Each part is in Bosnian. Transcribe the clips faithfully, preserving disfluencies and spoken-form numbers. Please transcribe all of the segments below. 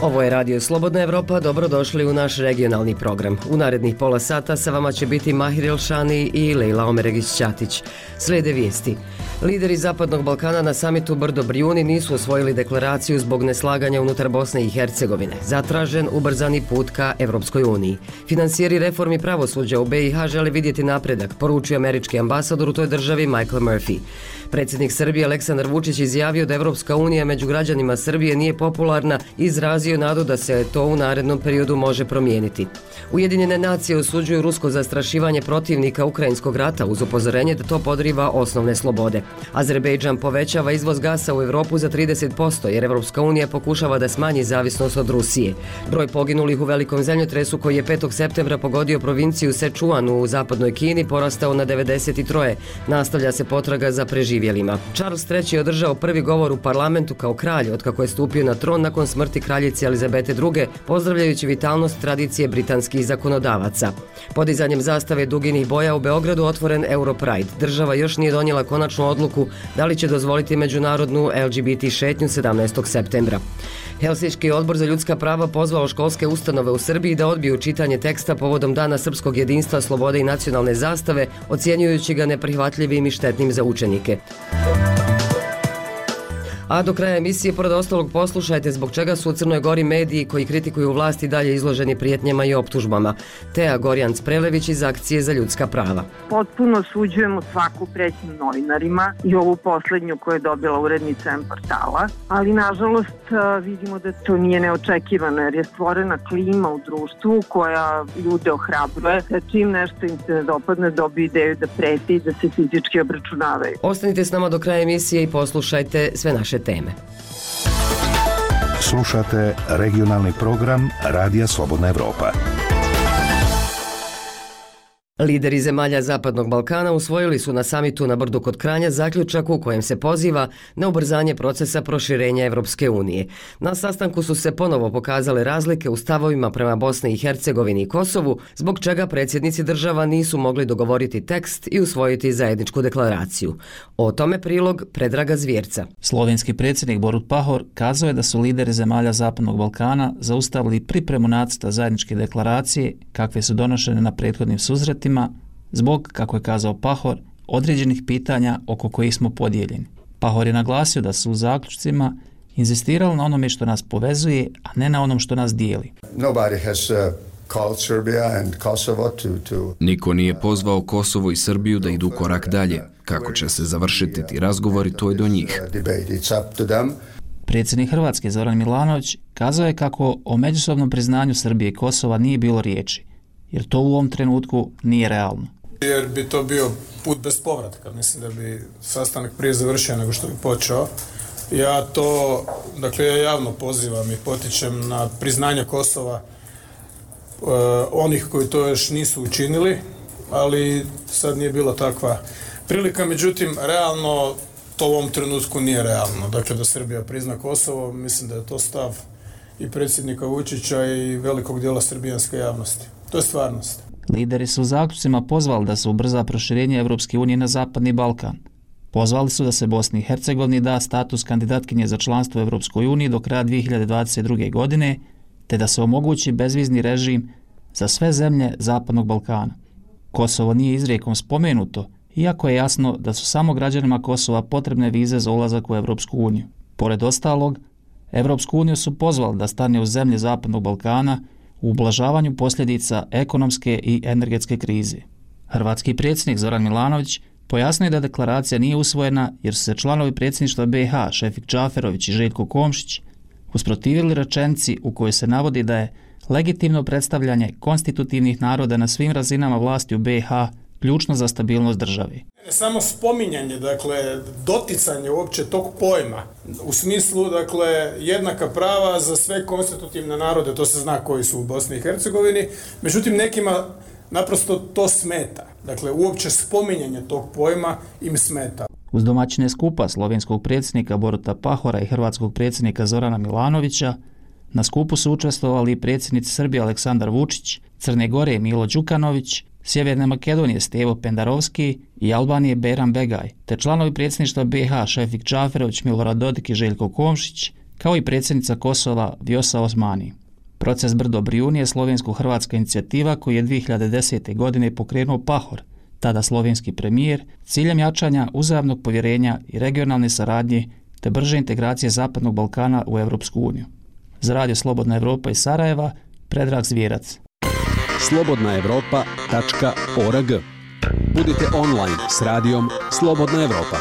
Ovo je Radio Slobodna Evropa, dobrodošli u naš regionalni program. U narednih pola sata sa vama će biti Mahir Elšani i Lejla Omeregić-Ćatić. Slijede vijesti. Lideri Zapadnog Balkana na samitu Brdo Brijuni nisu osvojili deklaraciju zbog neslaganja unutar Bosne i Hercegovine. Zatražen ubrzani put ka Evropskoj uniji. Finansijeri reformi pravosuđa u B i H žele vidjeti napredak, poručio američki ambasador u toj državi Michael Murphy. Predsjednik Srbije Aleksandar Vučić izjavio da Evropska unija među građanima Srbije nije popularna i izrazio nadu da se to u narednom periodu može promijeniti. Ujedinjene nacije osuđuju rusko zastrašivanje protivnika ukrajinskog rata uz upozorenje da to podriva osnovne slobode. Azerbejdžan povećava izvoz gasa u Europu za trideset posto jer Evropska unija pokušava da smanji zavisnost od Rusije. Broj poginulih u velikom zemljotresu koji je petog septembra pogodio provinciju Sečuan u zapadnoj Kini porastao na devedeset tri. Nastavlja se potraga za preživjelima. Charles treći je održao prvi govor u parlamentu kao kralj otkako je stupio na tron nakon smrti kraljice Elizabete druge, pozdravljajući vitalnost tradicije britanskih zakonodavaca. Podizanjem zastave duginih boja u Beogradu otvoren Europride. Država još nije donijela konačnu odluku da li će dozvoliti međunarodnu L G B T šetnju sedamnaestog septembra. Helsinški odbor za ljudska prava pozvao školske ustanove u Srbiji da odbiju čitanje teksta povodom Dana srpskog jedinstva, slobode i nacionalne zastave, ocjenjujući ga neprihvatljivim i štetnim za učenike. A do kraja emisije, pored ostalog, poslušajte zbog čega su u Crnoj Gori mediji koji kritikuju vlast i dalje izloženi prijetnjama i optužbama. Teja Gorjanc-Prelević iz Akcije za ljudska prava. Potpuno osuđujemo svaku pretnju novinarima i ovu poslednju koju je dobila urednica M portala, ali nažalost vidimo da to nije neočekivano jer je stvorena klima u društvu koja ljude ohrabruje da čim nešto im se ne dopadne dobiju ideju da preti i da se fizički obračunavaju. Ostanite s nama do kraja emisije i poslušajte sve naše teme. Slušate regionalni program Radija Slobodna Evropa. Lideri zemalja Zapadnog Balkana usvojili su na samitu na Brdu kod Kranja zaključak u kojem se poziva na ubrzanje procesa proširenja Evropske unije. Na sastanku su se ponovo pokazale razlike u stavovima prema Bosni i Hercegovini i Kosovu, zbog čega predsjednici država nisu mogli dogovoriti tekst i usvojiti zajedničku deklaraciju. O tome prilog Predraga Zvjerca. Slovenski predsjednik Borut Pahor kazao je da su lideri zemalja Zapadnog Balkana zaustavili pripremu nacrta zajedničke deklaracije kakve su donošene na prethodnim susretima zbog, kako je kazao Pahor, određenih pitanja oko kojih smo podijeljeni. Pahor je naglasio da su u zaključcima inzistirali na onome što nas povezuje, a ne na onom što nas dijeli. Niko nije pozvao Kosovo i Srbiju da idu korak dalje. Kako će se završiti ti razgovori, to je do njih. Predsjednik Hrvatske Zoran Milanović kazao je kako o međusobnom priznanju Srbije i Kosova nije bilo riječi, jer to u ovom trenutku nije realno. Jer bi to bio put bez povratka. Mislim da bi sastanak prije završio nego što bi počeo. Ja to, dakle, ja javno pozivam i potičem na priznanje Kosova uh, onih koji to još nisu učinili, ali sad nije bila takva prilika. Međutim, realno to u ovom trenutku nije realno. Dakle, da Srbija prizna Kosovo, mislim da je to stav i predsjednika Vučića i velikog dijela srbijanske javnosti. To je stvarnost. Lideri su u zaključcima pozvali da se ubrza proširenje Evropske unije na Zapadni Balkan. Pozvali su da se Bosni i Hercegovini da status kandidatkinje za članstvo u Evropskoj uniji do kraja dvije hiljade dvadeset druge. godine, te da se omogući bezvizni režim za sve zemlje Zapadnog Balkana. Kosovo nije izrijekom spomenuto, iako je jasno da su samo građanima Kosova potrebne vize za ulazak u Evropsku uniju. Pored ostalog, Evropsku uniju su pozvali da stane u zemlje Zapadnog Balkana u ublažavanju posljedica ekonomske i energetske krize. Hrvatski predsjednik Zoran Milanović pojasnio je da deklaracija nije usvojena jer su se članovi predsjedništva B i H Šefik Džaferović i Željko Komšić usprotivili rečenici u kojoj se navodi da je legitimno predstavljanje konstitutivnih naroda na svim razinama vlasti u B i H ključno za stabilnost države. Samo spominjanje, dakle, doticanje uopće tog pojma, u smislu, dakle, jednaka prava za sve konstitutivne narode, to se zna koji su u Bosni i Hercegovini, međutim nekima naprosto to smeta. Dakle, uopće spominjanje tog pojma im smeta. Uz domaćine skupa slovenskog predsjednika Boruta Pahora i hrvatskog predsjednika Zorana Milanovića, na skupu su učestvovali i predsjednici Srbije Aleksandar Vučić, Crne Gore Milo Đukanović, Sjeverne Makedonije Stevo Pendarovski i Albanije Bejram Begaj, te članovi predsjedništva B i H Šefik Džaferović, Milorad Dodik i Željko Komšić, kao i predsjednica Kosova Vjosa Osmani. Proces Brdo Brijuni je slovensko-hrvatska inicijativa koju je dvije hiljade desete. godine pokrenuo Pahor, tada slovenski premijer, ciljem jačanja uzajamnog povjerenja i regionalne saradnje te brže integracije Zapadnog Balkana u Europsku uniju. Za Radio Slobodna Evropa iz Sarajeva, Predrag Zvijerac. slobodna evropa tačka org. Budite online s radijom Slobodna Evropa.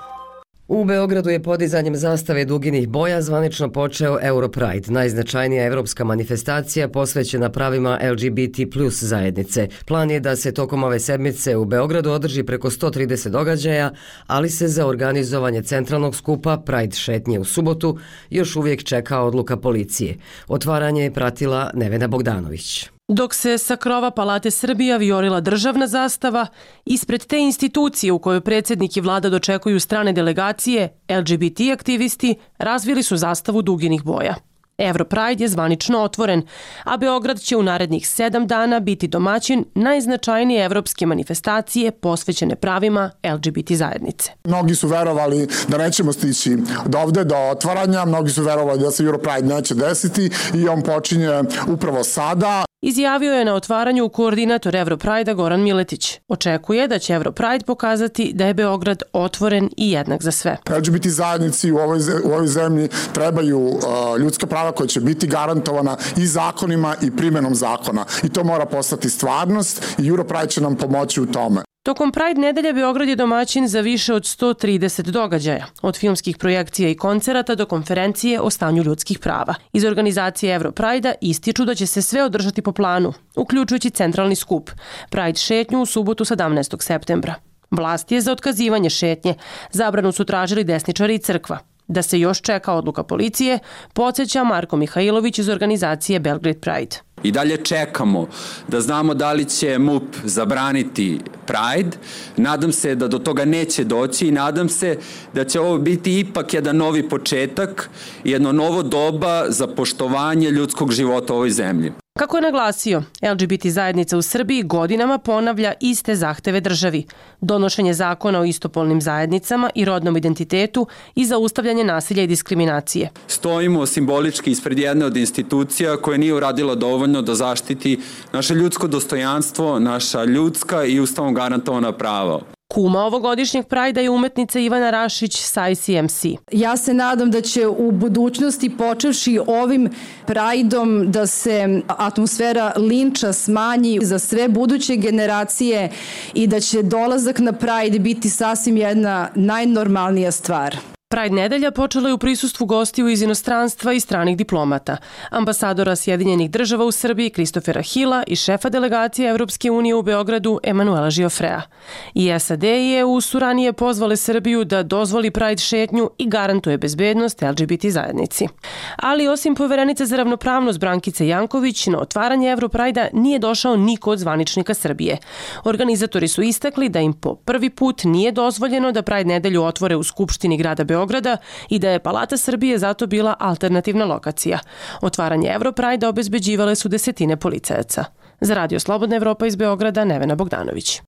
U Beogradu je podizanjem zastave duginih boja zvanično počeo Europride, najznačajnija evropska manifestacija posvećena pravima L G B T plus zajednice. Plan je da se tokom ove sedmice u Beogradu održi preko sto trideset događaja, ali se za organizovanje centralnog skupa Pride šetnje u subotu još uvijek čeka odluka policije. Otvaranje je pratila Nevena Bogdanović. Dok se sa krova Palate Srbija vijorila državna zastava, ispred te institucije u kojoj predsjednik i vlada dočekuju strane delegacije, L G B T aktivisti razvili su zastavu duginih boja. Europride je zvanično otvoren, a Beograd će u narednih sedam dana biti domaćin najznačajnije evropske manifestacije posvećene pravima L G B T zajednice. Mnogi su verovali da nećemo stići do ovde, do otvaranja, mnogi su verovali da se Europride neće desiti i on počinje upravo sada. Izjavio je na otvaranju koordinator Europride-a Goran Miletić. Očekuje da će Europride pokazati da je Beograd otvoren i jednak za sve. L G B T zajednici u ovoj, u ovoj zemlji trebaju uh, ljudska prava koja će biti garantovana i zakonima i primjenom zakona. I to mora postati stvarnost i Europride će nam pomoći u tome. Tokom Pride nedelje Beograd je domaćin za više od sto trideset događaja, od filmskih projekcija i koncerata do konferencije o stanju ljudskih prava. Iz organizacije Europride-a ističu da će se sve održati po planu, uključujući centralni skup, Pride šetnju u subotu sedamnaestog septembra. Vlast je za otkazivanje šetnje, zabranu su tražili desničari i crkva. Da se još čeka odluka policije, podsjeća Marko Mihajlović iz organizacije Belgrade Pride. I dalje čekamo da znamo da li će M U P zabraniti Pride. Nadam se da do toga neće doći i nadam se da će ovo biti ipak jedan novi početak, jedno novo doba za poštovanje ljudskog života u ovoj zemlji. Kako je naglasio, L G B T zajednica u Srbiji godinama ponavlja iste zahteve državi, donošenje zakona o istopolnim zajednicama i rodnom identitetu i zaustavljanje nasilja i diskriminacije. Stojimo simbolički ispred jedne od institucija koja nije uradila dovoljno da zaštiti naše ljudsko dostojanstvo, naša ljudska i ustavom garantovana prava. Kuma ovogodišnjeg Prajda je umetnica Ivana Rašić sa I C M C. Ja se nadam da će u budućnosti, počevši ovim Prajdom, da se atmosfera linča smanji za sve buduće generacije i da će dolazak na Pride biti sasvim jedna najnormalnija stvar. Pride nedelja počela je u prisustvu gostiju iz inostranstva i stranih diplomata, ambasadora Sjedinjenih država u Srbiji Kristofera Hila i šefa delegacije Evropske unije u Beogradu Emanuela Žiofrea. I S A D i E U su ranije pozvale Srbiju da dozvoli Pride šetnju i garantuje bezbednost L G B T zajednici. Ali osim poverenice za ravnopravnost Brankice Janković, na otvaranje Europrajda nije došao niko od zvaničnika Srbije. Organizatori su istakli da im po prvi put nije dozvoljeno da Pride nedelju otvore u Skupštini grada Beograda Beograda i da je Palata Srbije zato bila alternativna lokacija. Otvaranje Europrajda obezbeđivale su desetine policajaca. Za Radio Slobodna Evropa iz Beograda, Nevena Bogdanović.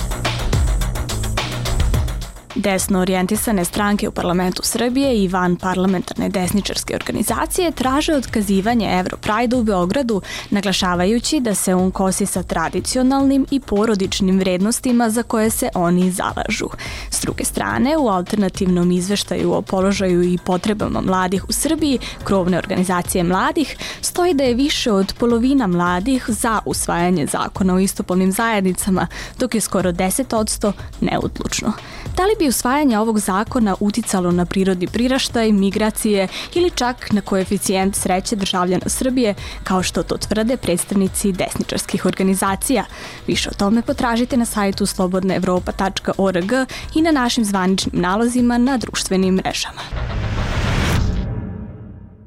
Desno orijentisane stranke u parlamentu Srbije i van parlamentarne desničarske organizacije traže otkazivanje Europrajda u Beogradu, naglašavajući da se on kosi sa tradicionalnim i porodičnim vrednostima za koje se oni zalažu. S druge strane, u alternativnom izveštaju o položaju i potrebama mladih u Srbiji, krovne organizacije mladih, stoji da je više od polovina mladih za usvajanje zakona o istopolnim zajednicama, dok je skoro deset posto neodlučno. Da li bi usvajanje ovog zakona uticalo na prirodni priraštaj, migracije ili čak na koeficijent sreće državljana Srbije, kao što to tvrde predstavnici desničarskih organizacija? Više o tome potražite na sajtu slobodna evropa tačka org i na našim zvaničnim nalozima na društvenim mrežama.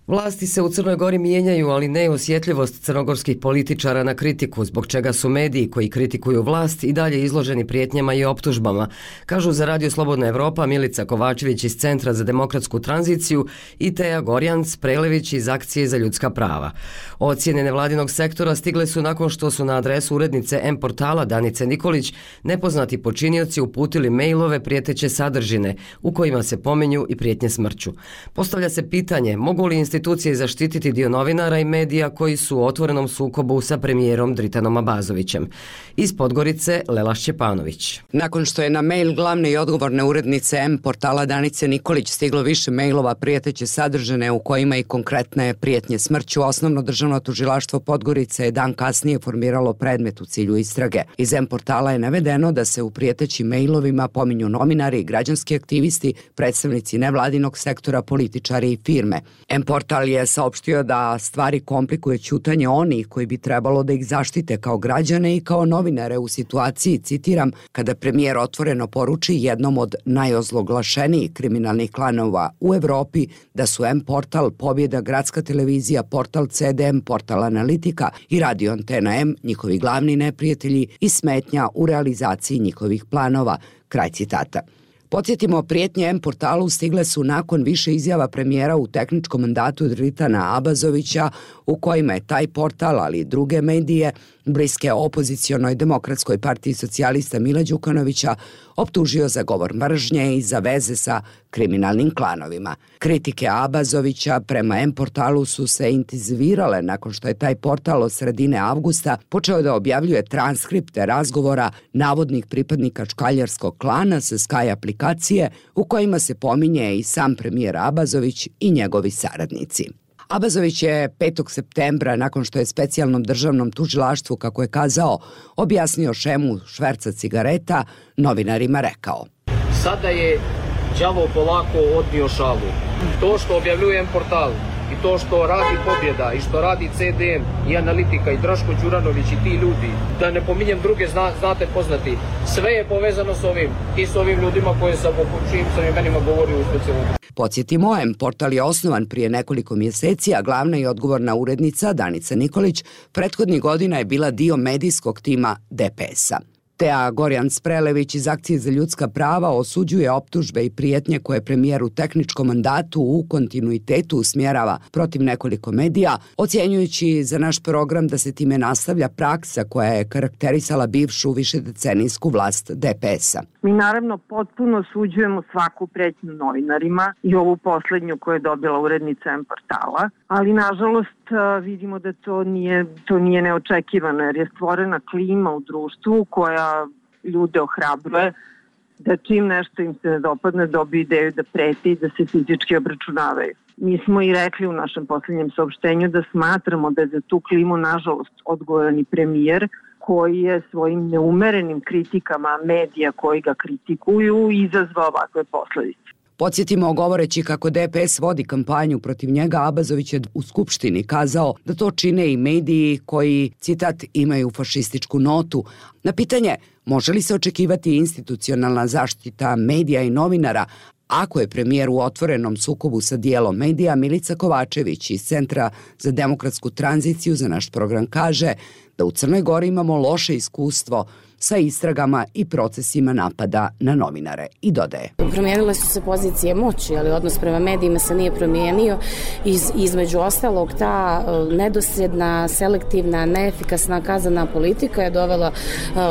Vlasti se u Crnoj Gori mijenjaju, ali ne osjetljivost crnogorskih političara na kritiku, zbog čega su mediji koji kritikuju vlast i dalje izloženi prijetnjama i optužbama, kažu za Radio Slobodna Evropa Milica Kovačević iz Centra za demokratsku tranziciju i Teja Gorjanc Prelević iz Akcije za ljudska prava. Ocjene nevladinog sektora stigle su nakon što su na adresu urednice M portala Danice Nikolić nepoznati počinioci uputili mejlove prijeteće sadržine u kojima se pominju i prijetnje smrću. Postavlja se pitanje mogu li institucije zaštititi dio novinara i medija koji su u otvorenom sukobu sa premijerom Dritanom Abazovićem. Iz Podgorice Lela Šćepanović. Nakon što je na mail glavne i odgovorne urednice M portala Danice Nikolić stiglo više mailova prijeteće sadržane u kojima i konkretne prijetnje smrću, Osnovno državno tužilaštvo Podgorice je dan kasnije formiralo predmet u cilju istrage. Iz M portala je navedeno da se u prijetećim mailovima pominju novinari, građanski aktivisti, predstavnici nevladinog sektora, političari i firme. M portal je saopštio da stvari komplikuje ćutanje onih koji bi trebalo da ih zaštite kao građane i kao novinare u situaciji, citiram, kada premijer otvoreno poruči jednom od najozloglašenijih kriminalnih klanova u Evropi da su M portal, Pobjeda, Gradska televizija, portal C D M, portal Analitika i Radio Antena M njihovi glavni neprijatelji i smetnja u realizaciji njihovih planova. Kraj citata. Podsjetimo, prijetnje M portalu stigle su nakon više izjava premijera u tehničkom mandatu Dritana Abazovića u kojima je taj portal, ali i druge medije, bliske opozicionoj Demokratskoj partiji socijalista Mila Đukanovića, optužio za govor mržnje i za veze sa kriminalnim klanovima. Kritike Abazovića prema M portalu su se intenzivirale nakon što je taj portal od sredine avgusta počeo da objavljuje transkripte razgovora navodnih pripadnika čkaljarskog klana sa Sky aplikacije u kojima se pominje i sam premijer Abazović i njegovi saradnici. Abazović je petog septembra, nakon što je specijalnom državnom tužilaštvu, kako je kazao, objasnio šemu šverca cigareta, novinarima rekao: Sada je đavo polako odnio šalu. To što objavljujem portal i to što radi Pobjeda i što radi C D M i Analitika i Draško Đuranović i ti ljudi, da ne pominjem druge, zna, znate poznati, sve je povezano s ovim i s ovim ljudima koje sam o čijim sam imenima govorio u specijalnom. Podsjetimo, M portal je osnovan prije nekoliko mjeseci, a glavna i odgovorna urednica Danica Nikolić prethodnih godina je bila dio medijskog tima D P S-a. Teja Gorjanc Prelević iz Akcije za ljudska prava osuđuje optužbe i prijetnje koje premijer u tehničkom mandatu u kontinuitetu usmjerava protiv nekoliko medija, ocjenjujući za naš program da se time nastavlja praksa koja je karakterisala bivšu višedecenijsku vlast D P S-a. Mi naravno potpuno osuđujemo svaku pretnju novinarima i ovu poslednju koju je dobila urednica M portala, ali nažalost vidimo da to nije, to nije neočekivano jer je stvorena klima u društvu koja ljude ohrabruje da čim nešto im se ne dopadne dobiju ideju da preti i da se fizički obračunavaju. Mi smo i rekli u našem posljednjem saopštenju da smatramo da je za tu klimu nažalost odgovoran i premijer koji je svojim neumerenim kritikama medija koji ga kritikuju izazvao ovakve posledice. Podsjetimo, govoreći kako D P S vodi kampanju protiv njega, Abazović je u Skupštini kazao da to čine i mediji koji, citat, imaju fašističku notu. Na pitanje može li se očekivati institucionalna zaštita medija i novinara ako je premijer u otvorenom sukobu sa dijelom medija, Milica Kovačević iz Centra za demokratsku tranziciju za naš program kaže da u Crnoj Gori imamo loše iskustvo sa istragama i procesima napada na novinare i dodaje. Promijenile su se pozicije moći, ali odnos prema medijima se nije promijenio. Iz, između ostalog, ta uh, nedosljedna, selektivna, neefikasna kazana politika je dovela uh,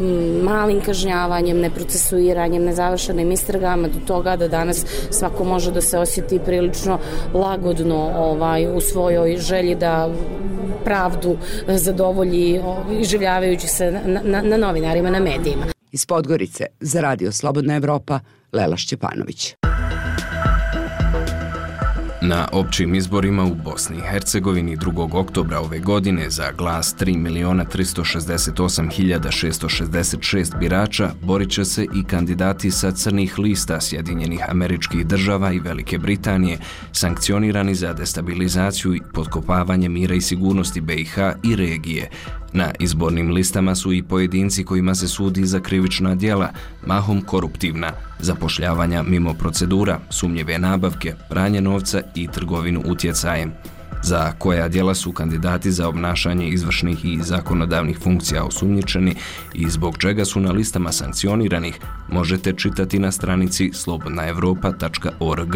malim kažnjavanjem, neprocesuiranjem, nezavršenim istragama do toga da danas svako može da se osjeti prilično lagodno ovaj, u svojoj želji da pravdu zadovolji iživljavajući se na, na, na novinarima, na medijima. Iz Podgorice za Radio Slobodna Evropa, Lela Šćepanović. Na općim izborima u Bosni i Hercegovini drugog oktobra ove godine za glas tri miliona tristo šezdeset osam hiljada šesto šezdeset šest birača borit će se i kandidati sa crnih lista Sjedinjenih Američkih Država i Velike Britanije, sankcionirani za destabilizaciju i potkopavanje mira i sigurnosti B i H i regije. Na izbornim listama su i pojedinci kojima se sudi za krivična djela, mahom koruptivna, zapošljavanja mimo procedura, sumnjive nabavke, pranje novca i trgovinu utjecajem. Za koja djela su kandidati za obnašanje izvršnih i zakonodavnih funkcija osumnjičeni i zbog čega su na listama sankcioniranih, možete čitati na stranici slobodna evropa tačka org.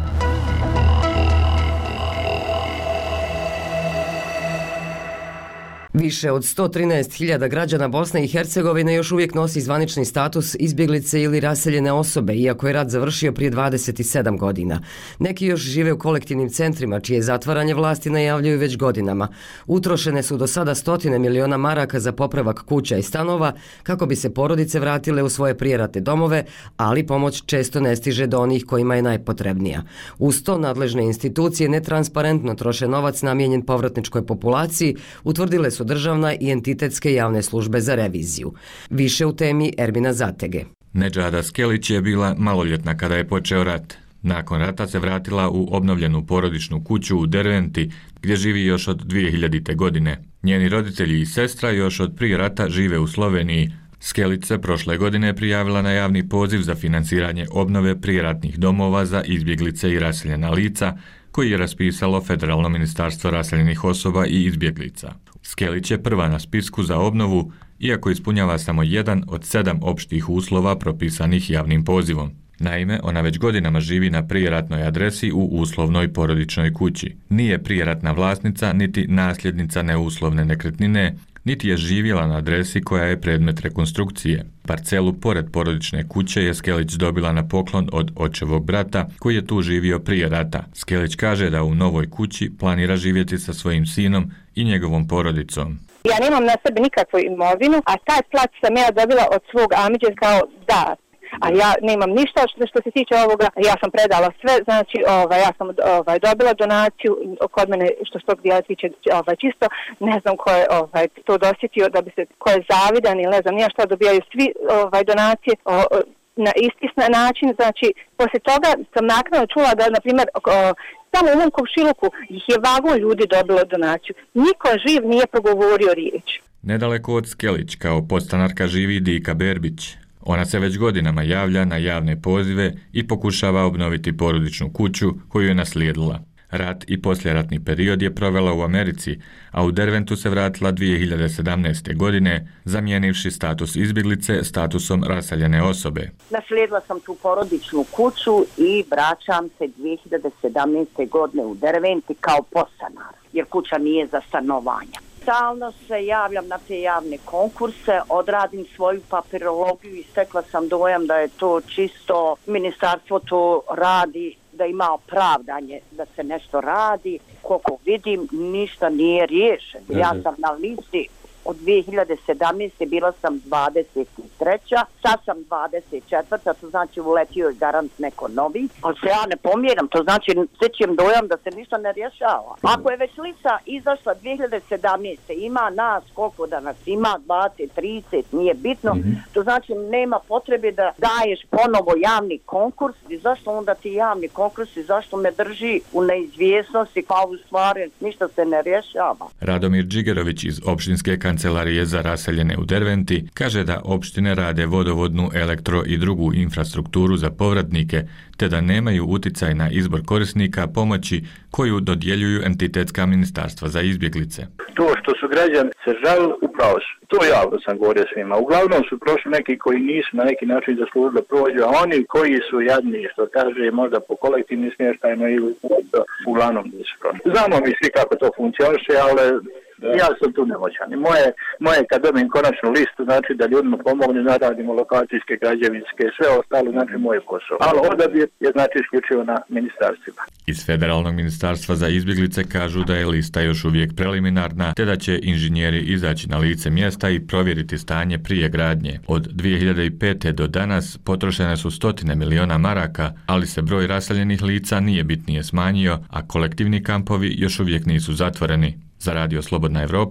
Više od sto trinaest hiljada građana Bosne i Hercegovine još uvijek nosi zvanični status izbjeglice ili raseljene osobe, iako je rat završio prije dvadeset sedam godina. Neki još žive u kolektivnim centrima, čije zatvaranje vlasti najavljuju već godinama. Utrošene su do sada stotine miliona maraka za popravak kuća i stanova, kako bi se porodice vratile u svoje prijeratne domove, ali pomoć često ne stiže do onih kojima je najpotrebnija. Uz to nadležne institucije netransparentno troše novac namijenjen povratničkoj populaciji, utvrdile su državna i entitetske javne službe za reviziju. Više u temi Ermina Zatege. Nedžada Skelić je bila maloljetna kada je počeo rat. Nakon rata se vratila u obnovljenu porodičnu kuću u Derventi, gdje živi još od dvije hiljadite. godine. Njeni roditelji i sestra još od prije rata žive u Sloveniji. Skelić se prošle godine prijavila na javni poziv za financiranje obnove prijeratnih domova za izbjeglice i raseljena lica, koji je raspisalo Federalno ministarstvo raseljenih osoba i izbjeglica. Skelić je prva na spisku za obnovu, iako ispunjava samo jedan od sedam opštih uslova propisanih javnim pozivom. Naime, ona već godinama živi na prijeratnoj adresi u uslovnoj porodičnoj kući. Nije prijeratna vlasnica, niti nasljednica neuslovne nekretnine, niti je živjela na adresi koja je predmet rekonstrukcije. Parcelu pored porodične kuće je Skelić dobila na poklon od očevog brata, koji je tu živio prije rata. Skelić kaže da u novoj kući planira živjeti sa svojim sinom i njegovom porodicom. Ja nemam na sebi nikakvu imovinu, a taj plac sam ja dobila od svog amidže kao dar. A ja nemam ništa što, što se tiče ovoga, ja sam predala sve, znači ovaj, ja sam ovaj, dobila donaciju kod mene što s tog dijela tiče ovaj, čisto, ne znam ko je ovaj, to dosjetio, da bi se, ko je zavidan ili ne znam nije šta, dobijaju svi ovaj, donacije o, o, na isti način, znači poslije toga sam naknadno čula da, na primjer, samo u mom komšiluku ih je vagon ljudi dobilo donaciju. Niko živ nije progovorio riječ. Nedaleko od Skelić kao podstanarka živi Dika Berbić. Ona se već godinama javlja na javne pozive i pokušava obnoviti porodičnu kuću koju je naslijedila. Rat i posljeratni period je provela u Americi, a u Derventu se vratila dvije hiljade sedamnaeste. godine, zamijenivši status izbjeglice statusom raseljene osobe. Naslijedila sam tu porodičnu kuću i vraćam se dvije hiljade sedamnaeste. godine u Derventi kao podstanar, jer kuća nije za stanovanje. Stalno se javljam na te javne konkurse, odradim svoju papirologiju i stekla sam dojam da je to čisto, ministarstvo to radi, da ima opravdanje da se nešto radi. Koliko vidim, ništa nije riješeno. Ja sam na listi od dvije hiljade sedamnaeste. bila sam dvadeset treća. Sad sam dvadeset četvrta. to znači uletio je garant neko novi, ali se ja ne pomjeram, to znači sećem dojam da se ništa ne rješava. Ako je već lista izašla dvije hiljade sedamnaeste. ima nas, koliko da nas ima, dvadeset, trideset, nije bitno, mm-hmm. to znači nema potrebe da daješ ponovo javni konkurs. I zašto onda ti javni konkurs i zašto me drži u neizvjesnosti, kao u stvari ništa se ne rješava. Radomir Džigerović iz opštinske Kancelarije za raseljene u Derventi kaže da opštine rade vodovodnu, elektro i drugu infrastrukturu za povratnike, te da nemaju uticaj na izbor korisnika pomoći koju dodjeljuju entitetska ministarstva za izbjeglice. To što su građani se žalili, upravo su. To javno sam govorio svima. Uglavnom su prošli neki koji nisu na neki način zaslužili da prođu, a oni koji su jadni, što kaže, možda po kolektivnim smještajima ili uglavnom nisu prošli. Znamo mi svi kako to funkcioniše, ali ja sam tu nemoćan. Moje, moje kad dobijem konačnu listu, znači da ljudima pomogne, naradimo lokacijske, građevinske, sve ostalo, znači moje posao. Ali odabir je znači isključivo na ministarstvima. Iz Federalnog ministarstva za izbjeglice kažu da je lista još uvijek preliminarna, te da će inženjeri izaći na lice mjesta i provjeriti stanje prije gradnje. Od dvije hiljade pete. do danas potrošene su stotine miliona maraka, ali se broj raseljenih lica nije bitnije smanjio, a kolektivni kampovi još uvijek nisu zatvoreni. Za Radio Slobodna Evropa,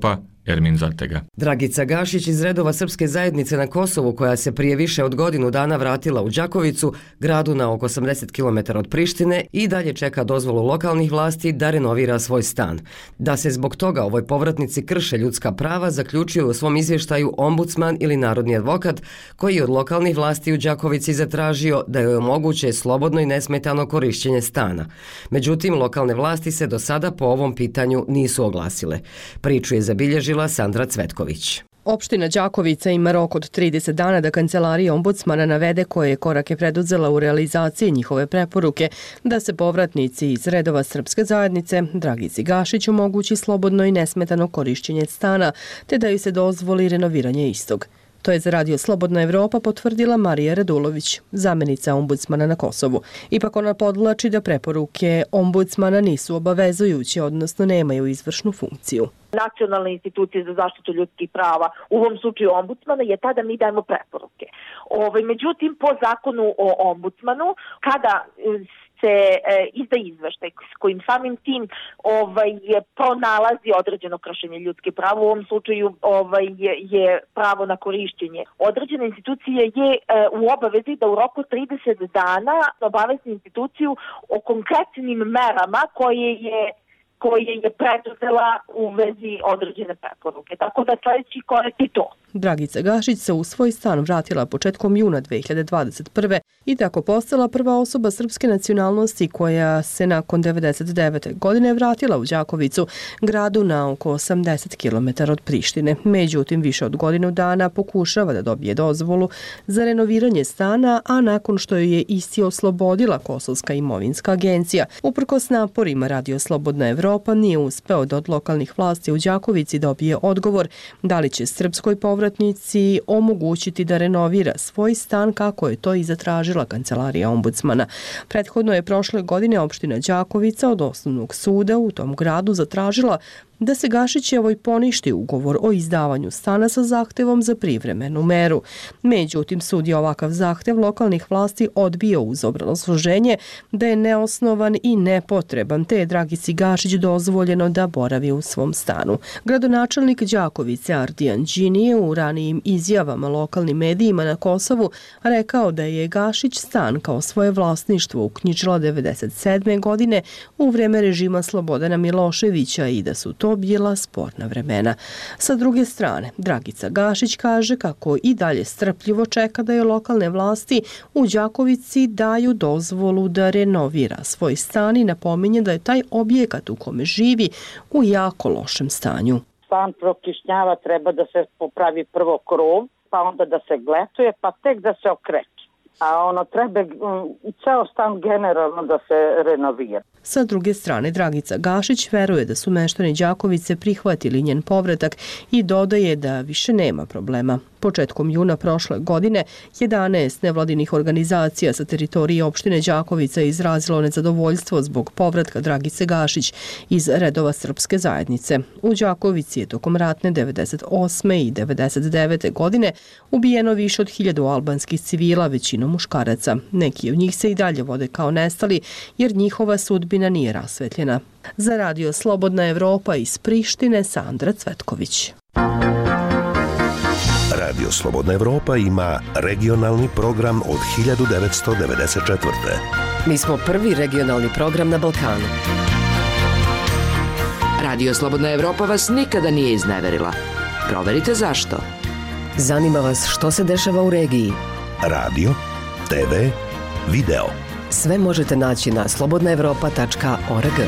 Ermin Zatega. Dragica Gašić iz redova Srpske zajednice na Kosovu, koja se prije više od godinu dana vratila u Đakovicu, gradu na oko osamdeset kilometara od Prištine, i dalje čeka dozvolu lokalnih vlasti da renovira svoj stan. Da se zbog toga ovoj povratnici krše ljudska prava, zaključio u svom izvještaju ombudsman ili narodni advokat, koji je od lokalnih vlasti u Đakovici zatražio da joj omoguće slobodno i nesmetano korišćenje stana. Međutim, lokalne vlasti se do sada po ovom pitanju nisu oglasile. Priču je zabilježila Sandra Cvetković. Opština Đakovica ima rok od trideset dana da kancelarija ombudsmana navede koje je korake preduzela u realizaciji njihove preporuke da se povratnici iz redova Srpske zajednice Dragici Gašić omogući slobodno i nesmetano korišćenje stana, te da ju se dozvoli renoviranje istog. To je za Radio Slobodna Evropa potvrdila Marija Radulović, zamjenica ombudsmana na Kosovu. Ipak ona podvlači da preporuke ombudsmana nisu obavezujuće, odnosno nemaju izvršnu funkciju. Nacionalne institucije za zaštitu ljudskih prava, u ovom slučaju ombudsmana, je tada mi dajemo preporuke. Ove, međutim, po zakonu o ombudsmanu, kada se e, izda izveštaj s kojim samim tim ovaj, je pronalazi određeno kršenje ljudskih prava, u ovom slučaju ovaj, je, je pravo na korišćenje. Određena institucija je e, u obavezi da u roku trideset dana obavesti instituciju o konkretnim merama koje je koje je preduzela u vezi određene preporuke. Tako da sljedeći korak je to. Dragica Gašić se u svoj stan vratila početkom juna dve hiljade dvadeset prve i tako postala prva osoba srpske nacionalnosti koja se nakon devedeset devete godine vratila u Đakovicu, gradu na oko osamdeset kilometara od Prištine. Međutim, više od godinu dana pokušava da dobije dozvolu za renoviranje stana, a nakon što ju je isti oslobodila Kosovska imovinska agencija. Uprkos naporima Radio Slobodna Evropa nije uspeo da od lokalnih vlasti u Đakovici dobije odgovor da li će srpskoj povratnici omogućiti da renovira svoj stan kako je to i zatražila kancelarija ombudsmana. Prethodno je prošle godine opština Đakovica od osnovnog suda u tom gradu zatražila da se Gašićevoj poništi ugovor o izdavanju stana sa zahtevom za privremenu meru. Međutim, sud je ovakav zahtev lokalnih vlasti odbio uz obrazloženje da je neosnovan i nepotreban, te je Dragici Gašić dozvoljeno da boravi u svom stanu. Gradonačelnik Đakovice Ardijan Đini je u ranijim izjavama lokalnim medijima na Kosovu rekao da je Gašić stan kao svoje vlasništvo uknjižila devedeset sedme godine u vreme režima Slobodana Miloševića i da su to bila sporna vremena. Sa druge strane, Dragica Gašić kaže kako i dalje strpljivo čeka da je lokalne vlasti u Đakovici daju dozvolu da renovira svoj stan i napominje da je taj objekat u kome živi u jako lošem stanju. Stan prokišnjava, treba da se popravi prvo krov, pa onda da se gletuje, pa tek da se okreće. A ono treba i ceo stan generalno da se renovira. Sa druge strane, Dragica Gašić veruje da su meštani Đakovice prihvatili njen povratak i dodaje da više nema problema. Početkom juna prošle godine, jedanaest nevladinih organizacija sa teritorije opštine Đakovica izrazilo nezadovoljstvo zbog povratka Dragice Gašić iz redova Srpske zajednice. U Đakovici je tokom ratne devedeset osme i devedeset devete godine ubijeno više od hiljadu albanskih civila, većinom muškaraca. Neki od njih se i dalje vode kao nestali jer njihova sudbina nije rasvetljena. Za Radio Slobodna Evropa iz Prištine, Sandra Cvetković. Radio Slobodna Evropa ima regionalni program od hiljadu devetsto devedeset četvrte. Mi smo prvi regionalni program na Balkanu. Radio Slobodna Evropa vas nikada nije izneverila. Proverite zašto. Zanima vas što se dešava u regiji. Radio, te ve, video. Sve možete naći na slobodna evropa tačka org.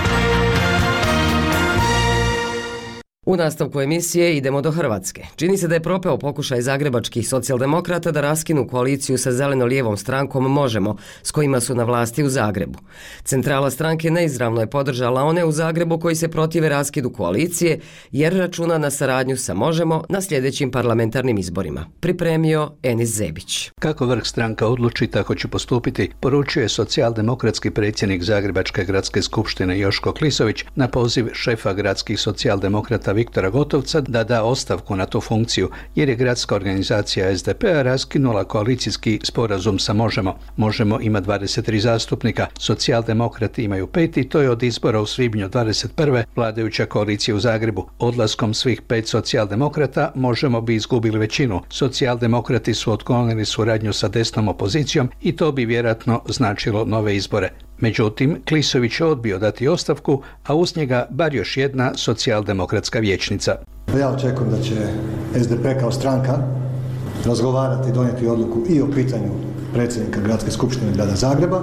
U nastavku emisije idemo do Hrvatske. Čini se da je propeo pokušaj zagrebačkih socijaldemokrata da raskinu koaliciju sa zeleno-lijevom strankom Možemo, s kojima su na vlasti u Zagrebu. Centrala stranke neizravno je podržala one u Zagrebu koji se protive raskidu koalicije, jer računa na saradnju sa Možemo na sljedećim parlamentarnim izborima. Pripremio Enis Zebić. Kako vrh stranka odluči, tako će postupiti, poručio je socijaldemokratski predsjednik Zagrebačke gradske skupštine Joško Klisović na poziv šefa gradskih socijaldemokrata Viktora Gotovca da da ostavku na tu funkciju, jer je gradska organizacija S D P-a raskinula koalicijski sporazum sa Možemo. Možemo ima dvadeset tri zastupnika, socijaldemokrati imaju pet i to je od izbora u svibnju dvadeset prve vladajuća koalicija u Zagrebu. Odlaskom svih pet socijaldemokrata Možemo bi izgubili većinu. Socijaldemokrati su otklonili suradnju sa desnom opozicijom i to bi vjerojatno značilo nove izbore. Međutim, Klisović je odbio dati ostavku, a uz njega bar još jedna socijaldemokratska vijećnica. Ja očekujem da će S D P kao stranka razgovarati i donijeti odluku i o pitanju predsjednika Gradske skupštine Grada Zagreba,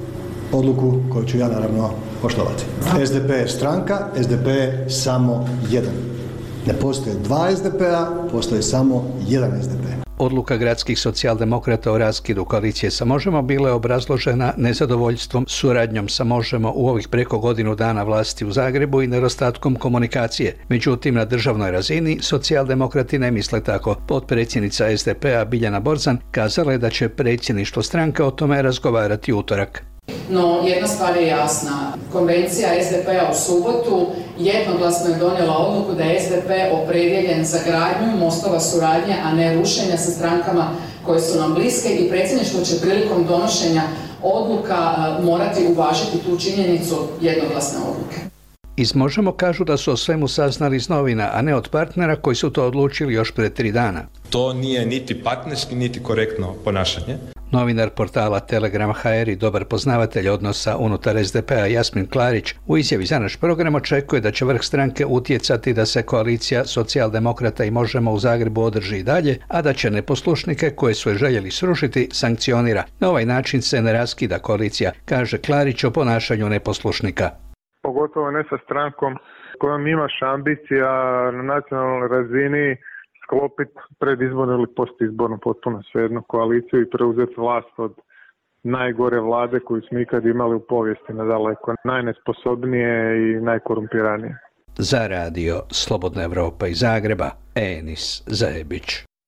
odluku koju ću ja naravno poštovati. S D P je stranka, S D P je samo jedan. Ne postoje dva S D P-a, postoji samo jedan S D P. Odluka gradskih socijaldemokrata o raskidu koalicije sa Možemo bila je obrazložena nezadovoljstvom suradnjom sa Možemo u ovih preko godinu dana vlasti u Zagrebu i nedostatkom komunikacije. Međutim, na državnoj razini socijaldemokrati ne misle tako. Potpredsjednica S D P-a Biljana Borzan kazala je da će predsjedništvo stranke o tome razgovarati utorak. No, jedna stvar je jasna. Konvencija S D P-a u subotu jednoglasno je donijela odluku da je S D P opredjeljen za gradnju mostova suradnje, a ne rušenja sa strankama koje su nam bliske i predsjedništvo će prilikom donošenja odluka morati uvažiti tu činjenicu jednoglasne odluke. Iz Možemo kažu da su o svemu saznali iz novina, a ne od partnera koji su to odlučili još pred tri dana. To nije niti partnerski, niti korektno ponašanje. Novinar portala Telegram H R i dobar poznavatelj odnosa unutar S D P-a Jasmin Klarić u izjavi za naš program očekuje da će vrh stranke utjecati da se koalicija socijaldemokrata i Možemo u Zagrebu održi i dalje, a da će neposlušnike koje su je željeli srušiti sankcionira. Na ovaj način se ne raskida koalicija, kaže Klarić o ponašanju neposlušnika. Pogotovo ne sa strankom kojom imaš ambicija na nacionalnoj razini sklopiti predizbornu ili postizbornu potpuno svejednu koaliciju i preuzeti vlast od najgore vlade koju smo ikad imali u povijesti nadaleko, najnesposobnije i najkorumpiranije. Za radio Slobodna Evropa iz Zagreba, Enis Zajebić.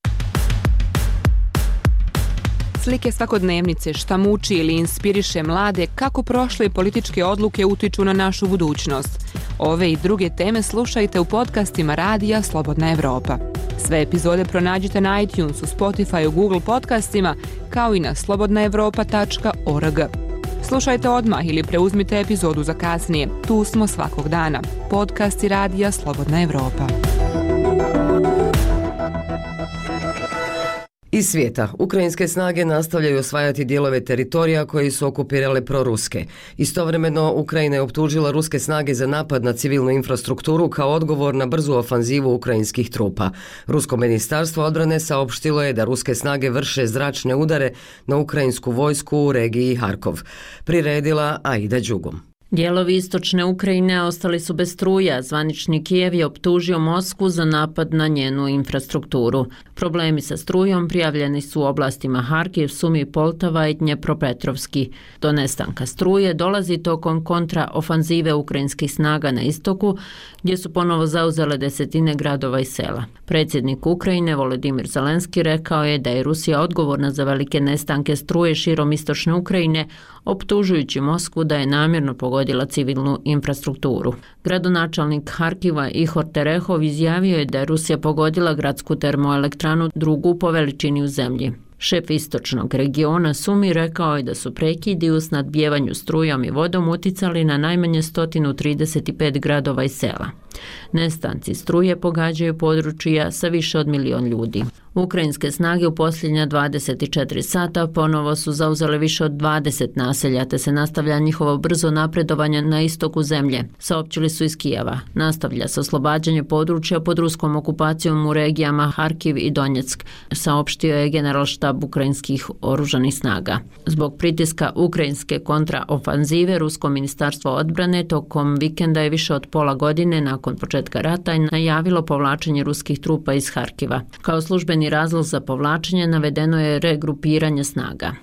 Slike svakodnevnice, šta muči ili inspiriše mlade, kako prošle političke odluke utiču na našu budućnost. Ove i druge teme slušajte u podcastima radija Slobodna Evropa. Sve epizode pronađite na iTunesu, Spotify, Google podcastima, kao i na slobodna evropa tačka org. Slušajte odmah ili preuzmite epizodu za kasnije. Tu smo svakog dana. Podcasti radija Slobodna Evropa. Iz svijeta, ukrajinske snage nastavljaju osvajati dijelove teritorija koji su okupirale proruske. Istovremeno, Ukrajina je optužila ruske snage za napad na civilnu infrastrukturu kao odgovor na brzu ofanzivu ukrajinskih trupa. Rusko ministarstvo odbrane saopštilo je da ruske snage vrše zračne udare na ukrajinsku vojsku u regiji Harkov. Priredila Aida Đugum. Dijelovi istočne Ukrajine ostali su bez struja. Zvanični Kijev je optužio Moskvu za napad na njenu infrastrukturu. Problemi sa strujom prijavljeni su u oblastima Harkiv, Sumi, Poltava i Dnjepropetrovski. Do nestanka struje dolazi tokom kontraofanzive ukrajinskih snaga na istoku, gdje su ponovo zauzele desetine gradova i sela. Predsjednik Ukrajine Volodimir Zelenski rekao je da je Rusija odgovorna za velike nestanke struje širom istočne Ukrajine, optužujući Moskvu da je namjerno pogodila civilnu infrastrukturu. Gradonačelnik Harkiva Ihor Terehov izjavio je da je Rusija pogodila gradsku termoelektranu, drugu po veličini u zemlji. Šef istočnog regiona Sumi rekao je da su prekidi u snadbijevanju strujom i vodom uticali na najmanje sto trideset pet gradova i sela. Nestanci struje pogađaju područja sa više od milion ljudi. Ukrajinske snage u posljednja dvadeset četiri sata ponovo su zauzele više od dvadeset naselja, te se nastavlja njihovo brzo napredovanje na istoku zemlje, saopćili su iz Kijeva. Nastavlja se oslobađanje područja pod ruskom okupacijom u regijama Harkiv i Donjeck, saopštio je generalštab ukrajinskih oružanih snaga. Zbog pritiska ukrajinske kontraofanzive, Rusko ministarstvo odbrane tokom vikenda je više od pola godine nakon početka rata najavilo povlačenje ruskih trupa iz Harkiva. Kao službeni razlog za povlačenje navedeno je regrupiranje snaga.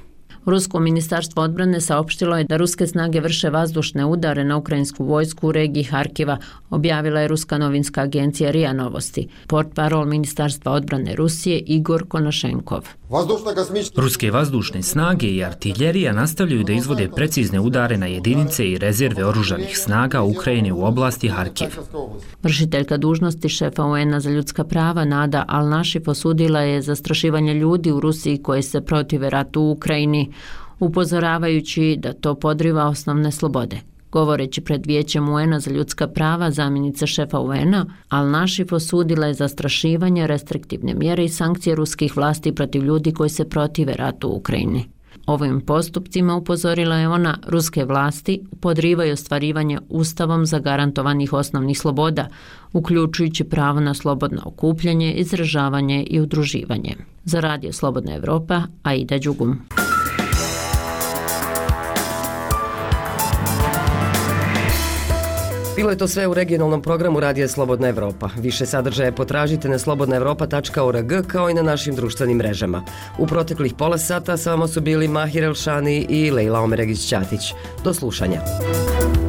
Rusko ministarstvo odbrane saopštilo je da ruske snage vrše vazdušne udare na ukrajinsku vojsku u regiji Harkiva, objavila je ruska novinska agencija R I A Novosti. Portparol Ministarstva odbrane Rusije Igor Konošenkov. Ruske vazdušne snage i artiljerija nastavljaju da izvode precizne udare na jedinice i rezerve oružanih snaga Ukrajine u oblasti Harkiv. Vršiteljka dužnosti šefa U N-a za ljudska prava Nada Al-Nashif osudila je zastrašivanje ljudi u Rusiji koji se protive ratu u Ukrajini, upozoravajući da to podriva osnovne slobode. Govoreći pred Vijećem U N-a za ljudska prava, zamjenica šefa U N-a Al-Nashif osudila je zastrašivanje, restriktivne mjere i sankcije ruskih vlasti protiv ljudi koji se protive ratu u Ukrajini. Ovim postupcima, upozorila je ona, ruske vlasti podrivaju ostvarivanje ustavom zagarantovanih osnovnih sloboda, uključujući pravo na slobodno okupljanje, izražavanje i udruživanje. Za Radio Slobodna Evropa, Aida Đugum. Bilo je to sve u regionalnom programu Radija Slobodna Evropa. Više sadržaja potražite na slobodna evropa tačka org kao i na našim društvenim mrežama. U proteklih pola sata sa vama su bili Mahir Elšani i Lejla Omeregić-Ćatić. Do slušanja.